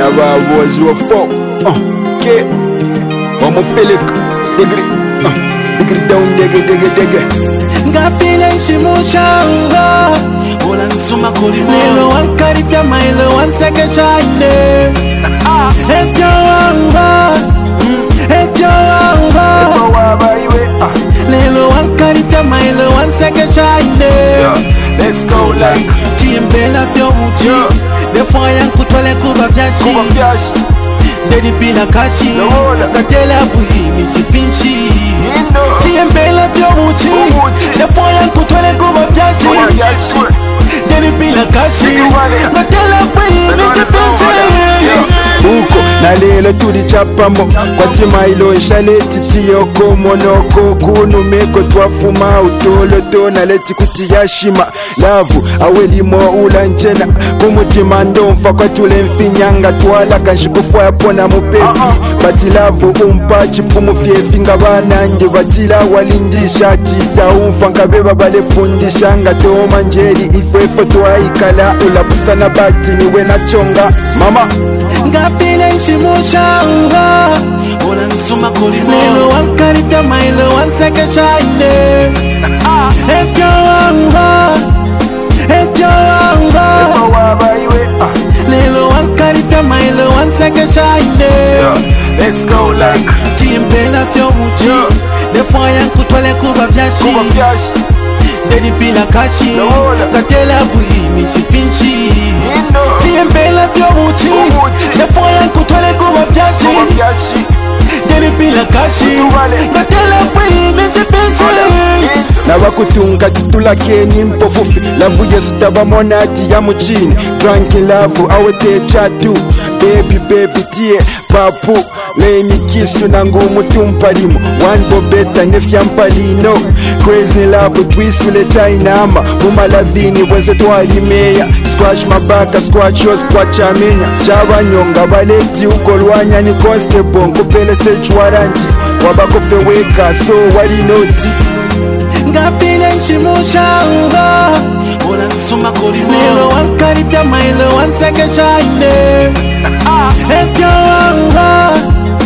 Never was your fault. Okay. One Philip. Diggy down, diggy. Ngafile shimushanga Ola nsuma kulimo Lelo wankarifya mailo wanseke shaine Ebyo wanga Lelo wankarifya mailo wanseke shaine Let's go like Tiembela vyo uchi Defwa yankutwale kuba vyashi Dedi pina kashi Katela vuhimi shifinshi Tiembela vyo uchi Defwa yankutwale kuba vyashi Dedi pina kashi Katela vuhimi shifinshi Uko na lelo tulichapamo kwa tima ilo nshaleti tiyoko monoko kunu meko twafuma utoloto na leti kutiyashima lavu awelimo ulanchena kumutima ndomfa kwa tule mfinyanga twala kanshikufwa yapona mupepi bati lavu umpachi pumufyefi nga bananje batila walindisha tita umfa nkabeba bale pundisha nga toma njeri ifefo twaikala ulabusana bati niwe nachonga mama Ngafile shimushanga Ola nsuma kulimo Lelo wankarifya mailo wanseke shaine Ebyo wanga Lelo wankarifya mailo wanseke shaine Let's go like Tiembela vyo uchi Defwa yankutwale kuba vyashi Dedi pina kashi Katela vuhimi shifinshi Tiembela vyo uchi Defwa yankutwale kuba vyashi Dedi pina kashi Katela vuhimi shifinshi Nabakutunga titula keni mpofufi Lavu yesu tabamonati ya muchini Drunken lavu awete chatu Baby tie papu Leni kisu nangu mutumpalimo One bobeta nefya mpalino Crazy love twisule chainama Mumalavini wenze twalimeya Squash mabaka squash yo squash amenya Chabanyonga baleti ukolwanya ni constable Nkupele search warranty Wabakofe weka so wali noti Ngafile shimushanga Ola nsuma kulimo Lelo wankarifya mailo wanseke shaine Ebyo wanga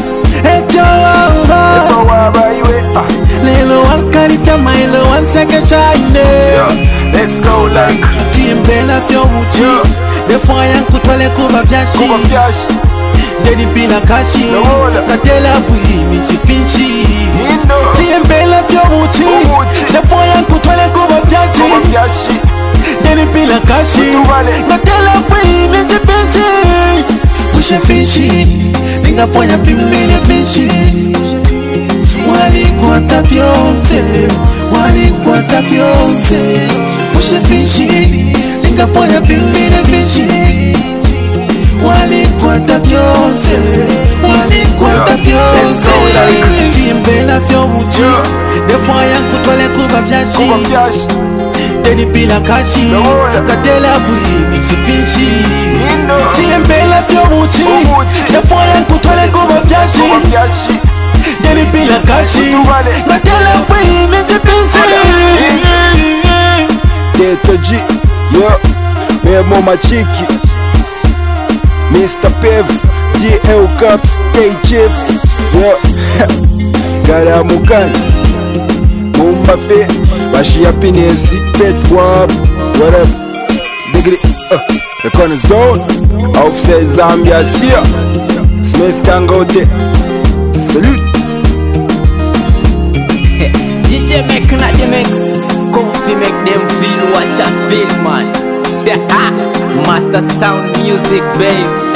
Lelo wankarifya mailo wanseke shaine Let's go like Tiembela vyo uchi Defwa yankutwale kuba vyashi Dedi pina kashi Katela vuhimi shifinshi Tiembela vyo uchi Defwa yankutwale kuba vyashi Dedi pina kashi Katela vuhimi shifinshi Ushifinshi Ningafanya vimine finshi Walikwata vyonse Ushifinshi Ningafanya vimine finshi Walikwata vyonse Tiembela vyo uchi Defwa yankutwale kuba vyashi Dedi pina kashi Katela vuhimi shifinshi Tiembela vyo uchi Defwa yankutwale kuba vyashi Dedi pina kashi Katela vuhimi shifinshi Teto G, yo, Memo Machiki Mr. Pev, DL Cups, K-Chief, yo, Garamukani Mumbafe, Bashia Pinesi, Petwab, whatever Degree, the corner zone Offset Zambia, Sia Smith Dangote, salute DJ making at the mix Come fi make them feel what I feel, man Master sound music, babe